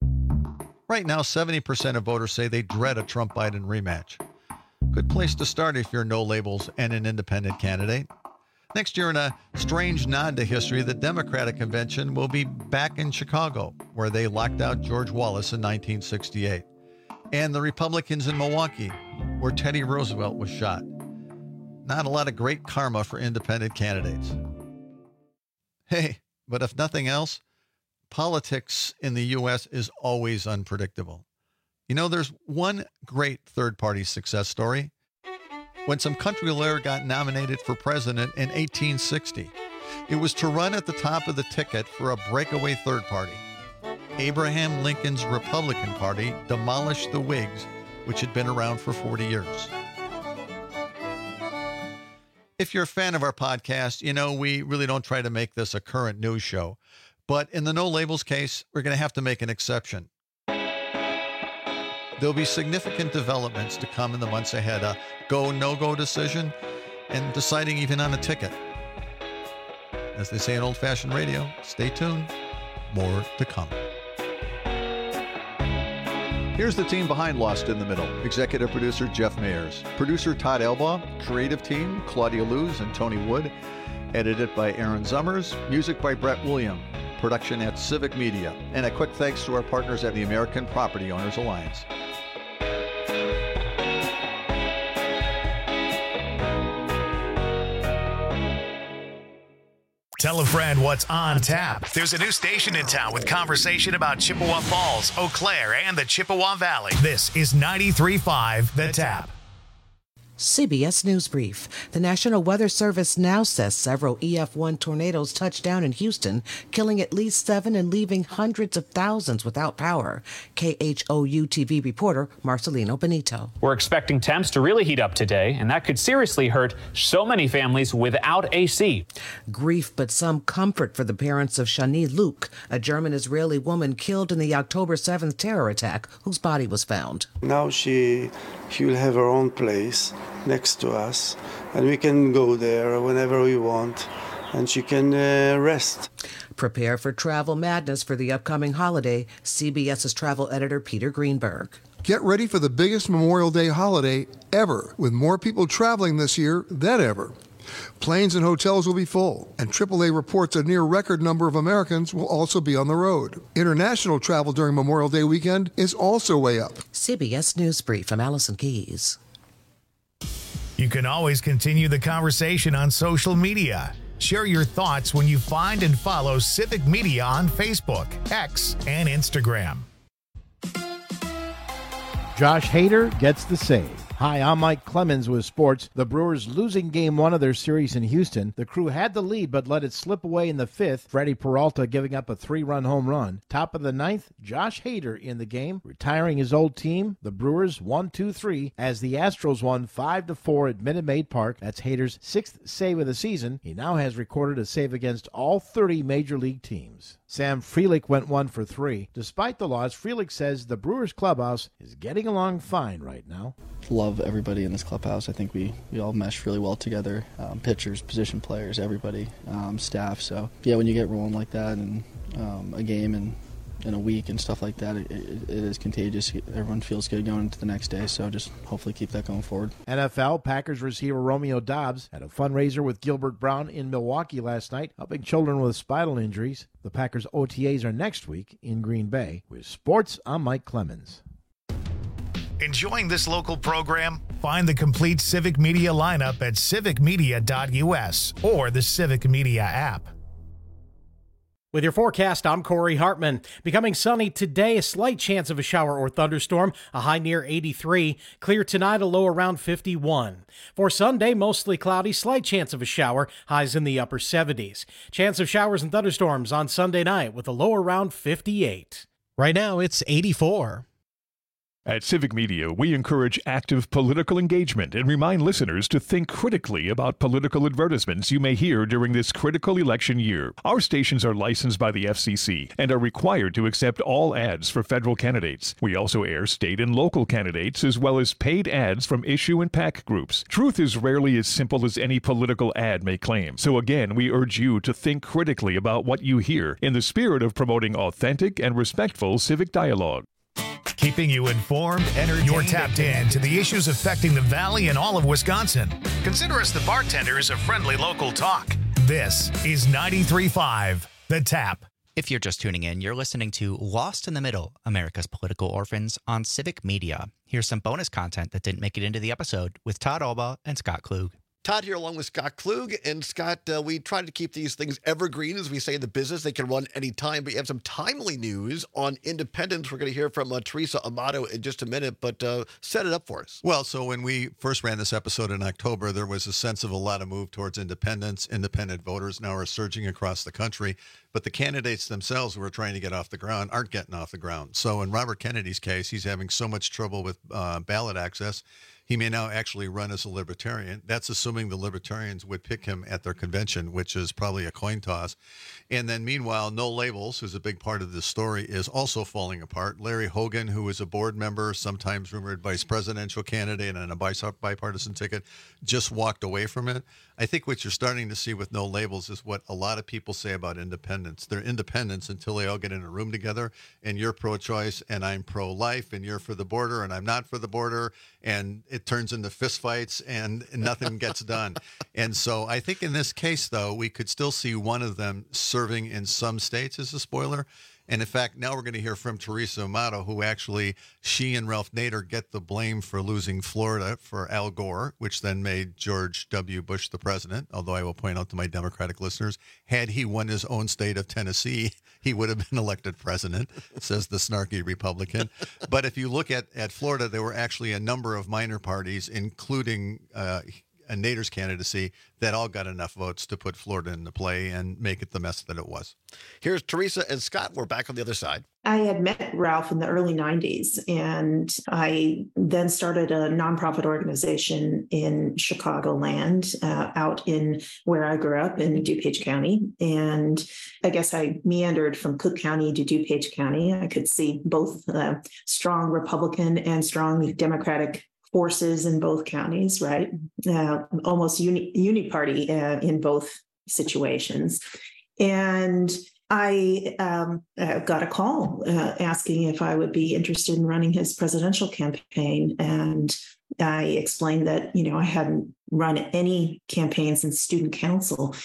Right now, seventy percent of voters say they dread a Trump-Biden rematch. Good place to start if you're No Labels and an independent candidate. Next year, in a strange nod to history, the Democratic Convention will be back in Chicago, where they locked out George Wallace in nineteen sixty-eight, and the Republicans in Milwaukee, where Teddy Roosevelt was shot. Not a lot of great karma for independent candidates. Hey, but if nothing else, politics in the U S is always unpredictable. You know, there's one great third-party success story. When some country lawyer got nominated for president in eighteen sixty, it was to run at the top of the ticket for a breakaway third party. Abraham Lincoln's Republican Party demolished the Whigs, which had been around for forty years. If you're a fan of our podcast, you know we really don't try to make this a current news show. But in the No Labels case, we're going to have to make an exception. There'll be significant developments to come in the months ahead, a go, no-go decision, and deciding even on a ticket. As they say in old-fashioned radio, stay tuned, more to come. Here's the team behind Lost in the Middle. Executive producer Jeff Mayers. Producer Todd Elbaugh. Creative team Claudia Luz and Tony Wood. Edited by Aaron Zummers. Music by Brett William. Production at Civic Media. And a quick thanks to our partners at the American Property Owners Alliance. Tell a friend what's on tap. There's a new station in town with conversation about Chippewa Falls, Eau Claire, and the Chippewa Valley. This is ninety-three point five The Tap. C B S News Brief. The National Weather Service now says several E F one tornadoes touched down in Houston, killing at least seven and leaving hundreds of thousands without power. K H O U T V reporter Marcelino Benito. We're expecting temps to really heat up today, and that could seriously hurt so many families without A C. Grief, but some comfort for the parents of Shani Luke, a German-Israeli woman killed in the October seventh terror attack, whose body was found. Now she, she will have her own place next to us, and we can go there whenever we want, and she can uh, rest. Prepare for travel madness for the upcoming holiday. CBS's travel editor Peter Greenberg. Get ready for the biggest Memorial Day holiday ever, with more people traveling this year than ever. Planes and hotels will be full, and triple A reports a near record number of Americans will also be on the road. International travel during Memorial Day weekend is also way up. C B S News Brief. I'm Allison Keyes. You can always continue the conversation on social media. Share your thoughts when you find and follow Civic Media on Facebook, X, and Instagram. Josh Hader gets the save. Hi, I'm Mike Clemens with sports. The Brewers losing game one of their series in Houston. The Crew had the lead but let it slip away in the fifth. Freddie Peralta giving up a three-run home run. Top of the ninth, Josh Hader in the game, retiring his old team. The Brewers one two three as the Astros won five to four at Minute Maid Park. That's Hader's sixth save of the season. He now has recorded a save against all thirty Major League teams. Sam Frelick went one for three. Despite the loss, Frelick says the Brewers clubhouse is getting along fine right now. Love everybody in this clubhouse. I think we, we all mesh really well together. Um, pitchers, position players, everybody, um, staff. So, yeah, when you get rolling like that and um, a game and in a week and stuff like that, it, it, it is contagious. Everyone feels good going into the next day, so just hopefully keep that going forward. N F L, Packers receiver Romeo Doubs had a fundraiser with Gilbert Brown in Milwaukee last night, helping children with spinal injuries. The Packers' O T As are next week in Green Bay. With sports, I'm Mike Clemens. Enjoying this local program? Find the complete Civic Media lineup at civic media dot u s or the Civic Media app. With your forecast, I'm Corey Hartman. Becoming sunny today, a slight chance of a shower or thunderstorm, a high near eighty-three. Clear tonight, a low around fifty-one. For Sunday, mostly cloudy, slight chance of a shower, highs in the upper seventies. Chance of showers and thunderstorms on Sunday night with a low around fifty-eight. Right now, it's eighty-four. At Civic Media, we encourage active political engagement and remind listeners to think critically about political advertisements you may hear during this critical election year. Our stations are licensed by the F C C and are required to accept all ads for federal candidates. We also air state and local candidates as well as paid ads from issue and PAC groups. Truth is rarely as simple as any political ad may claim. So again, we urge you to think critically about what you hear in the spirit of promoting authentic and respectful civic dialogue. Keeping you informed, entertained. You're tapped in to the issues affecting the Valley and all of Wisconsin. Consider us the bartenders of friendly local talk. This is ninety-three point five The Tap. If you're just tuning in, you're listening to Lost in the Middle, America's Political Orphans on Civic Media. Here's some bonus content that didn't make it into the episode with Todd Alba and Scott Klug. Todd here along with Scott Klug. And Scott, uh, we try to keep these things evergreen, as we say in the business. They can run anytime, but you have some timely news on independence. We're going to hear from uh, Teresa Amato in just a minute, but uh, set it up for us. Well, so when we first ran this episode in October, there was a sense of a lot of move towards independence. Independent voters now are surging across the country, but the candidates themselves who are trying to get off the ground aren't getting off the ground. So in Robert Kennedy's case, he's having so much trouble with uh, ballot access, he may now actually run as a libertarian. That's assuming the libertarians would pick him at their convention, which is probably a coin toss. And then meanwhile, No Labels, who's a big part of this story, is also falling apart. Larry Hogan, who is a board member, sometimes rumored vice presidential candidate on a bipartisan ticket, just walked away from it. I think what you're starting to see with No Labels is what a lot of people say about independents. They're independents until they all get in a room together, and you're pro-choice and I'm pro-life, and you're for the border and I'm not for the border, and it turns into fistfights and nothing gets done. And so I think in this case, though, we could still see one of them serving in some states as a spoiler. And in fact, now we're going to hear from Teresa Amato, who actually, she and Ralph Nader get the blame for losing Florida for Al Gore, which then made George W. Bush the president. Although I will point out to my Democratic listeners, had he won his own state of Tennessee, he would have been elected president, says the snarky Republican. But if you look at, at Florida, there were actually a number of minor parties, including uh, a Nader's candidacy, that all got enough votes to put Florida into play and make it the mess that it was. Here's Teresa and Scott. We're back on the other side. I had met Ralph in the early nineties, and I then started a nonprofit organization in Chicagoland, uh, out in where I grew up in DuPage County. And I guess I meandered from Cook County to DuPage County. I could see both uh, strong Republican and strong Democratic forces in both counties, right? Uh, almost uni, uni party uh, in both situations. And I um, uh, got a call uh, asking if I would be interested in running his presidential campaign. And I explained that, you know, I hadn't run any campaigns in student council,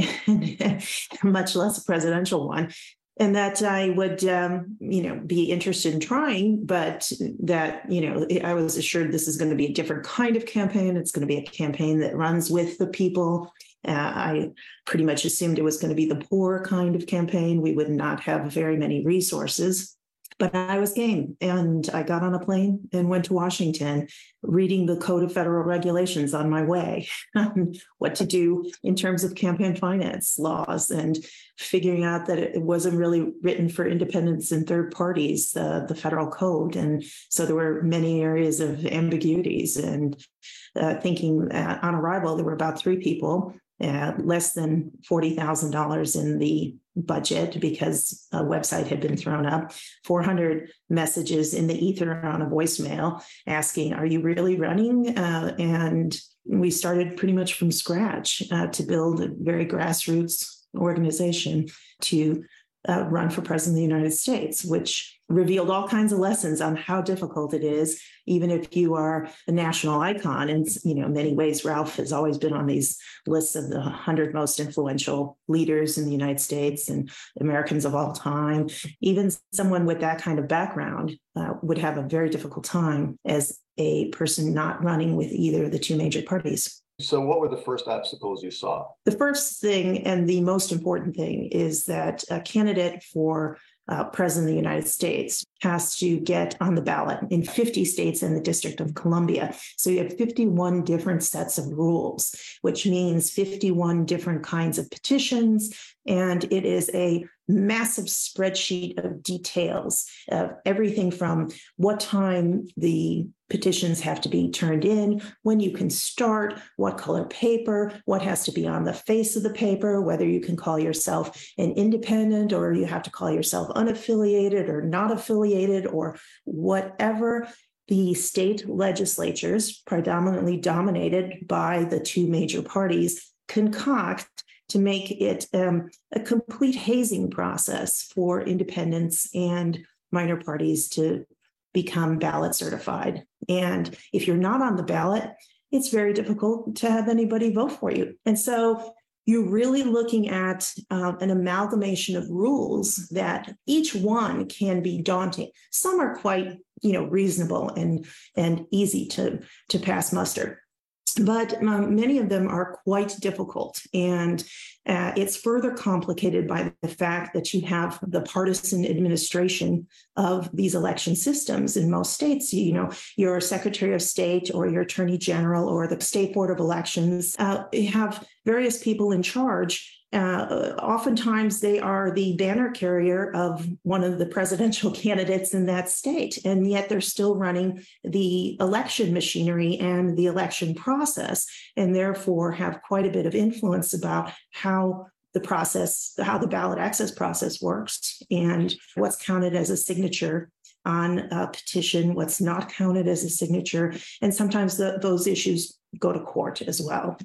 much less a presidential one. And that I would, um, you know, be interested in trying, but that, you know, I was assured this is going to be a different kind of campaign. It's going to be a campaign that runs with the people. Uh, I pretty much assumed it was going to be the poor kind of campaign. We would not have very many resources. But I was game, and I got on a plane and went to Washington, reading the Code of Federal Regulations on my way, what to do in terms of campaign finance laws, and figuring out that it wasn't really written for independents and third parties, uh, the federal code. And so there were many areas of ambiguities, and uh, thinking uh, on arrival, there were about three people, uh, less than forty thousand dollars in the budget because a website had been thrown up, four hundred messages in the ether on a voicemail asking, are you really running? Uh, and we started pretty much from scratch uh, to build a very grassroots organization to uh, run for president of the United States, which revealed all kinds of lessons on how difficult it is, even if you are a national icon. And, you know, in many ways, Ralph has always been on these lists of the one hundred most influential leaders in the United States and Americans of all time. Even someone with that kind of background uh, would have a very difficult time as a person not running with either of the two major parties. So what were the first obstacles you saw? The first thing and the most important thing is that a candidate for uh, president of the United States has to get on the ballot in fifty states and the District of Columbia. So you have fifty-one different sets of rules, which means fifty-one different kinds of petitions. And it is a massive spreadsheet of details of everything from what time the petitions have to be turned in, when you can start, what color paper, what has to be on the face of the paper, whether you can call yourself an independent or you have to call yourself unaffiliated or not affiliated or whatever. The state legislatures, predominantly dominated by the two major parties, concoct to make it um, a complete hazing process for independents and minor parties to become ballot certified. And if you're not on the ballot, it's very difficult to have anybody vote for you. And so you're really looking at uh, an amalgamation of rules that each one can be daunting. Some are quite, you know, reasonable and, and easy to, to pass muster. But um, many of them are quite difficult. And uh, it's further complicated by the fact that you have the partisan administration of these election systems in most states. You know, your Secretary of State or your Attorney General or the State Board of Elections uh, have various people in charge. Uh, oftentimes they are the banner carrier of one of the presidential candidates in that state, and yet they're still running the election machinery and the election process, and therefore have quite a bit of influence about how the process, how the ballot access process works, and what's counted as a signature on a petition, what's not counted as a signature, and sometimes the, those issues go to court as well.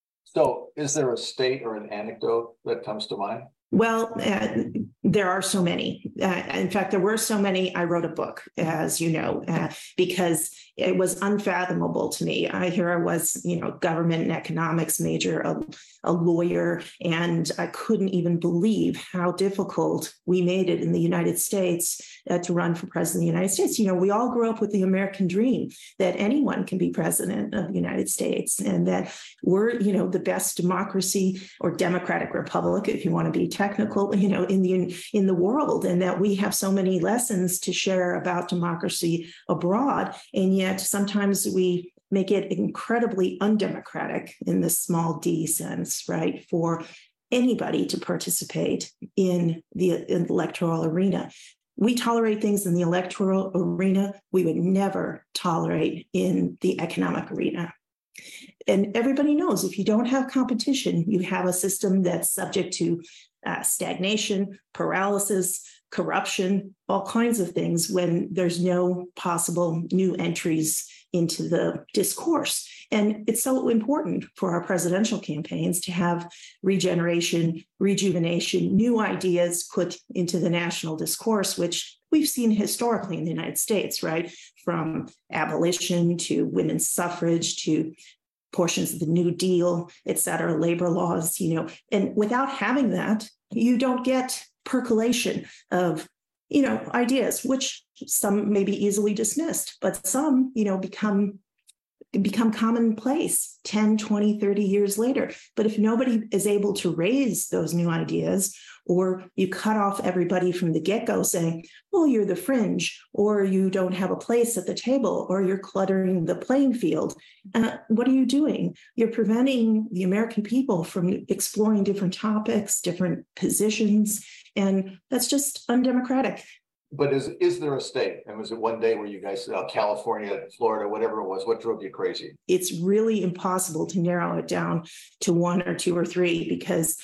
So is there a state or an anecdote that comes to mind? Well, uh, there are so many. Uh, in fact, there were so many, I wrote a book, as you know, uh, because it was unfathomable to me. I here I was, you know, government and economics major, a, a lawyer, and I couldn't even believe how difficult we made it in the United States uh, to run for president of the United States. You know, we all grew up with the American dream that anyone can be president of the United States, and that we're, you know, the best democracy or democratic republic, if you want to be technical, you know, in the in the world, and that we have so many lessons to share about democracy abroad, and yet sometimes we make it incredibly undemocratic in the small d sense, right, for anybody to participate in the, in the electoral arena. We tolerate things in the electoral arena we would never tolerate in the economic arena. And everybody knows if you don't have competition, you have a system that's subject to uh, stagnation, paralysis, corruption, all kinds of things when there's no possible new entries into the discourse. And it's so important for our presidential campaigns to have regeneration, rejuvenation, new ideas put into the national discourse, which we've seen historically in the United States, right? From abolition to women's suffrage to portions of the New Deal, et cetera, labor laws, you know, and without having that, you don't get percolation of, you know, ideas, which some may be easily dismissed, but some, you know, become become commonplace ten, twenty, thirty years later. But if nobody is able to raise those new ideas, or you cut off everybody from the get-go saying, well, you're the fringe, or you don't have a place at the table, or you're cluttering the playing field, uh, what are you doing? You're preventing the American people from exploring different topics, different positions, and that's just undemocratic. But is is there a state? And was it one day where you guys, uh, California, Florida, whatever it was, what drove you crazy? It's really impossible to narrow it down to one or two or three, because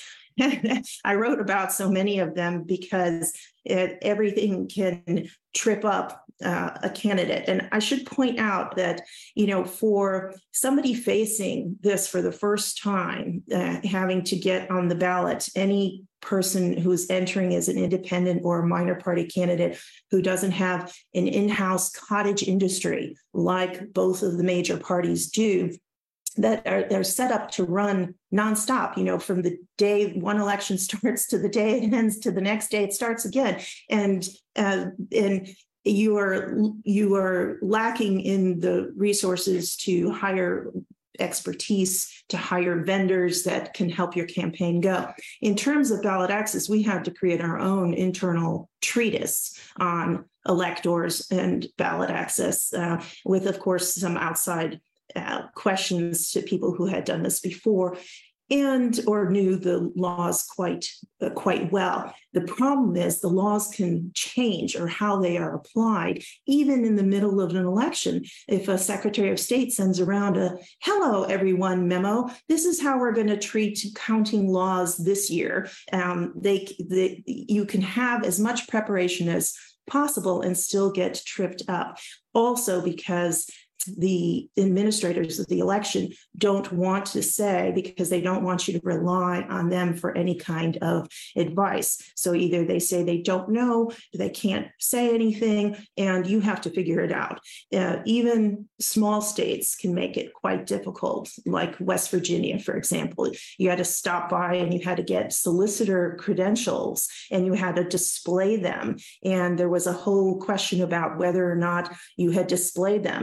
I wrote about so many of them, because it, everything can trip up uh, a candidate. And I should point out that, you know, for somebody facing this for the first time, uh, having to get on the ballot, any person who's entering as an independent or a minor party candidate who doesn't have an in-house cottage industry like both of the major parties do, that are they're set up to run nonstop, you know, from the day one election starts to the day it ends to the next day it starts again. And uh, and you are you are lacking in the resources to hire expertise, to hire vendors that can help your campaign go. In terms of ballot access, we had to create our own internal treatise on electors and ballot access, uh, with, of course, some outside uh, questions to people who had done this before and or knew the laws quite uh, quite well. The problem is the laws can change, or how they are applied, even in the middle of an election. If a Secretary of State sends around a "Hello, everyone" memo, this is how we're going to treat counting laws this year. Um, they, they, you can have as much preparation as possible and still get tripped up. Also, because the administrators of the election don't want to say, because they don't want you to rely on them for any kind of advice. So either they say they don't know, they can't say anything, and you have to figure it out. Uh, even small states can make it quite difficult, like West Virginia, for example. You had to stop by and you had to get solicitor credentials and you had to display them. And there was a whole question about whether or not you had displayed them. And our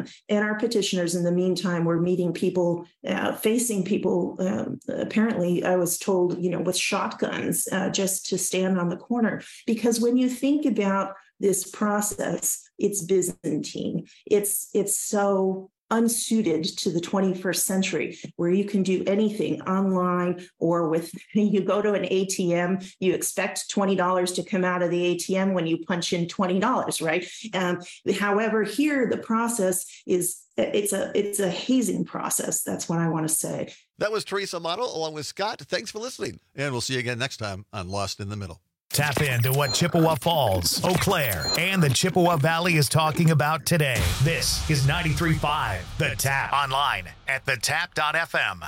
our petitioners, in the meantime, were meeting people, uh, facing people, uh, apparently, I was told, you know, with shotguns uh, just to stand on the corner. Because when you think about this process, it's Byzantine. It's, it's so unsuited to the twenty-first century, where you can do anything online or with, you go to an A T M, you expect twenty dollars to come out of the A T M when you punch in twenty dollars, right? Um, however, here the process is, it's a, it's a hazing process. That's what I want to say. That was Teresa Amato along with Scott. Thanks for listening. And we'll see you again next time on Lost in the Middle. Tap into what Chippewa Falls, Eau Claire, and the Chippewa Valley is talking about today. This is ninety-three point five The Tap. Online at the tap dot f m.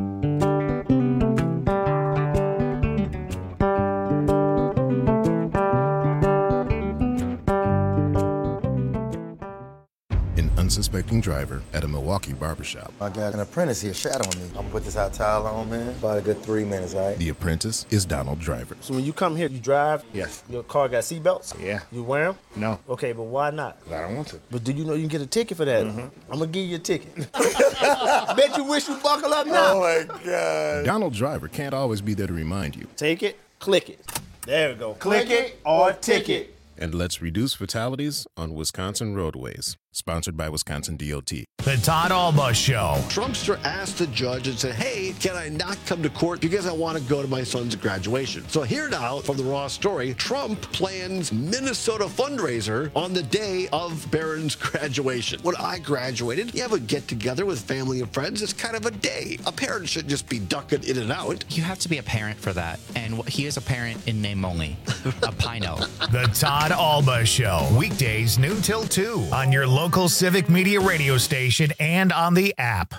Unsuspecting driver at a Milwaukee barbershop. I got an apprentice here shadowing me. I'm gonna put this hot towel on, man. About a good three minutes, all right? The apprentice is Donald Driver. So when you come here, you drive? Yes. Your car got seatbelts? Yeah. You wear them? No. Okay, but why not? I don't want to. But do you know you can get a ticket for that? Mm-hmm. I'm gonna give you a ticket. Bet you wish you buckle up now. Oh my God. Donald Driver can't always be there to remind you. Take it, click it. There we go. Click, click it or ticket. And let's reduce fatalities on Wisconsin roadways. Sponsored by Wisconsin D O T. The Todd Alba Show. Trumpster asked the judge and said, hey, can I not come to court because I want to go to my son's graduation? So here now from the Raw story, Trump plans Minnesota fundraiser on the day of Barron's graduation. When I graduated, you have a get-together with family and friends. It's kind of a day. A parent should just be ducking in and out. You have to be a parent for that. And he is a parent in name only. A Pino. The Todd Alba Show. Weekdays noon till two on your local Civic Media radio station and on the app.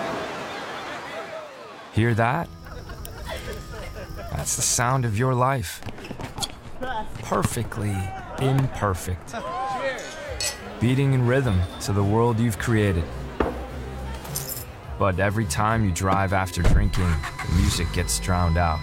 Hear that? That's the sound of your life. Perfectly imperfect. Beating in rhythm to the world you've created. But every time you drive after drinking, the music gets drowned out.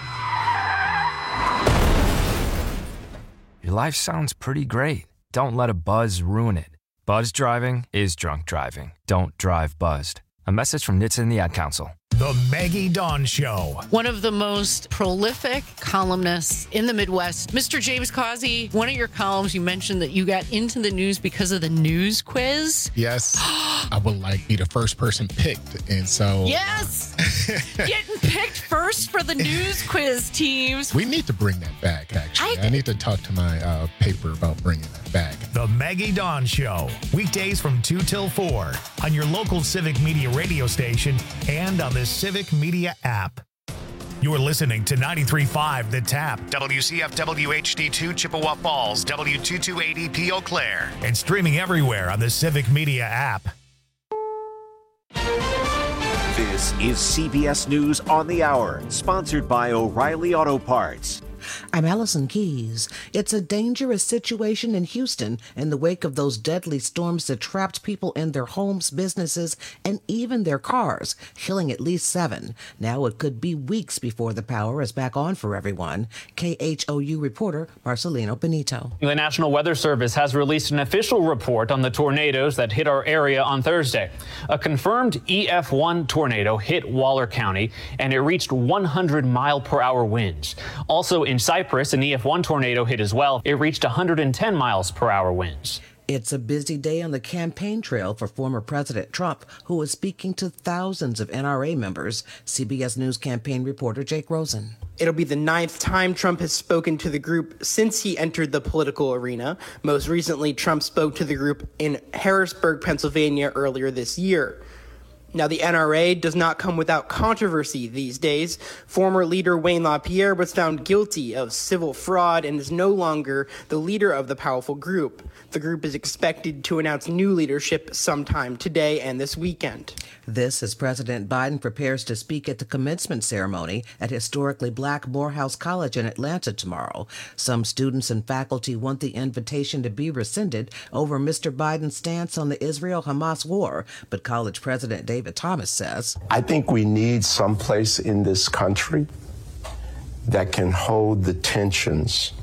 Your life sounds pretty great. Don't let a buzz ruin it. Buzz driving is drunk driving. Don't drive buzzed. A message from N H T S A and the Ad Council. The Maggie Dawn Show. One of the most prolific columnists in the Midwest. Mister James Causey, one of your columns, you mentioned that you got into the news because of the news quiz. Yes. I would like be the first person picked. And so. Yes. Getting picked first for the news quiz teams. We need to bring that back, actually. I, I need to talk to my uh, paper about bringing that back. The Maggie Dawn Show. Weekdays from two till four on your local Civic Media radio station and on the Civic Media app. You're listening to ninety-three point five The Tap, W C F W H D two Chippewa Falls, W two two eight E P Eau Claire, and streaming everywhere on the Civic Media app. This is C B S News on the Hour, sponsored by O'Reilly Auto Parts. I'm Allison Keys. It's a dangerous situation in Houston in the wake of those deadly storms that trapped people in their homes, businesses, and even their cars, killing at least seven. Now it could be weeks before the power is back on for everyone. K H O U reporter Marcelino Benito. The National Weather Service has released an official report on the tornadoes that hit our area on Thursday. A confirmed E F one tornado hit Waller County, and it reached one hundred mile per hour winds. Also in Cypress, an E F one tornado hit as well. It reached one hundred ten miles per hour winds. It's a busy day on the campaign trail for former President Trump, who is speaking to thousands of N R A members. C B S News campaign reporter Jake Rosen. It'll be the ninth time Trump has spoken to the group since he entered the political arena. Most recently, Trump spoke to the group in Harrisburg, Pennsylvania earlier this year. Now, the N R A does not come without controversy these days. Former leader Wayne LaPierre was found guilty of civil fraud and is no longer the leader of the powerful group. The group is expected to announce new leadership sometime today and this weekend. This as President Biden prepares to speak at the commencement ceremony at historically black Morehouse College in Atlanta tomorrow. Some students and faculty want the invitation to be rescinded over Mister Biden's stance on the Israel-Hamas war, but college president David Thomas says, I think we need some place in this country that can hold the tensions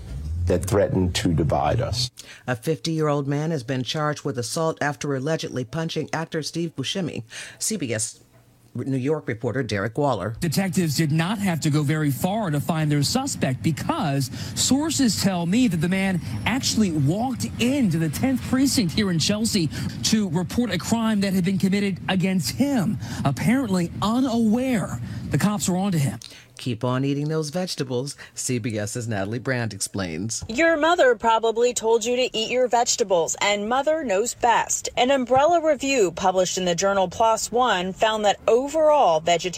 that threaten to divide us. A fifty-year-old man has been charged with assault after allegedly punching actor Steve Buscemi. C B S New York reporter Derek Waller. Detectives did not have to go very far to find their suspect because sources tell me that the man actually walked into the tenth precinct here in Chelsea to report a crime that had been committed against him, apparently unaware the cops were onto him. Keep on eating those vegetables, CBS's Natalie Brand explains. Your mother probably told you to eat your vegetables, and Mother knows best. An umbrella review published in the journal PLOS ONE found that overall vegetarian